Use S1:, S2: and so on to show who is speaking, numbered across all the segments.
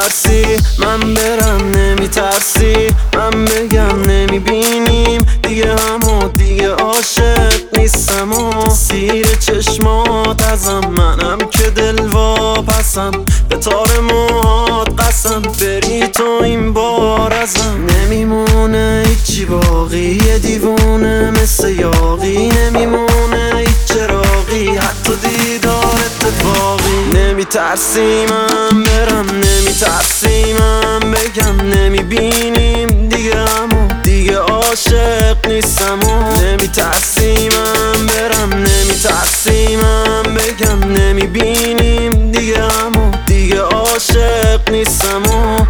S1: نمیترسی من برم، نمیترسی من بگم نمیبینیم دیگه همو، دیگه عاشق نیستم و سیر چشمات ازم، منم که دلواپسم به تار موهات قسم، بری تو این بار ازم نمیمونه هیچی باقی، یه دیوونه مثل یاقی نمیمونه هیچ چراغی، حتی دیدار اتفاقی. نمیترسی من برم، نمیترسی من بگم نمیبینیم دیگه همو، دیگه عاشق نیستم و نمیترسی من برم، نمیترسی من بگم نمیبینیم دیگه همو، دیگه عاشق نیستم و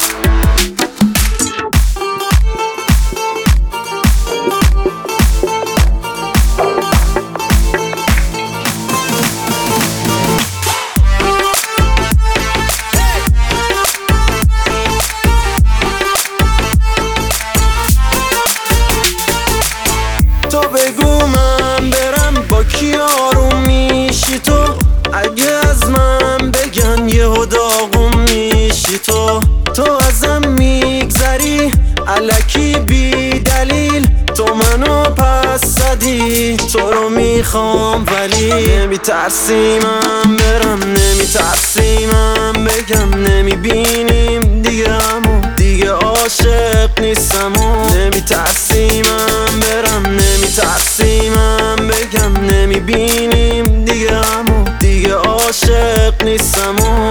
S1: تو بگو من برم با کی آروم میشی تو، اگه از من بگن یهو داغون میشی تو ازم میگذری الکی بی دلیل، تو منو پس زدی تو رو میخوام ولی نمیترسی من برم، نمیترسی من بگم نمیبینیم دیگه همو، دیگه عاشق نیستم و نمیترسی من برم، نمیترسی من بگم نمیبینیم دیگه همو، دیگه عاشق نیستم و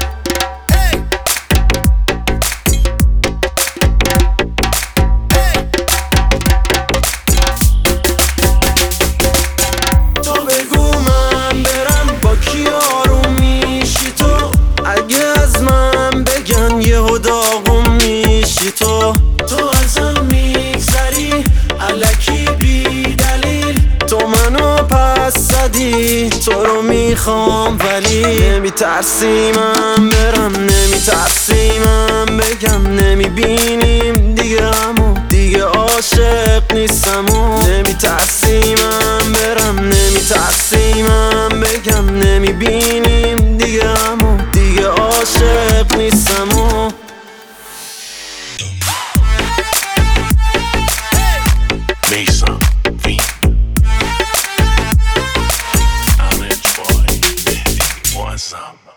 S1: تو بگو من برم با کی آروم میشی تو، اگه از من بگن یهو داغون میشی تو ازم میگذری الکی بی دلیل، تو منو پس زدی تو رو میخوام ولی نمیترسی من برم، نمیترسی من بگم نمیبینیم دیگه همو، دیگه عاشق نیستم و نمیترسی من برم، نمیترسی من بگم نمیبینیم دیگه همو، دیگه عاشق نیستم و
S2: Mason V. I'll enjoy. What's up?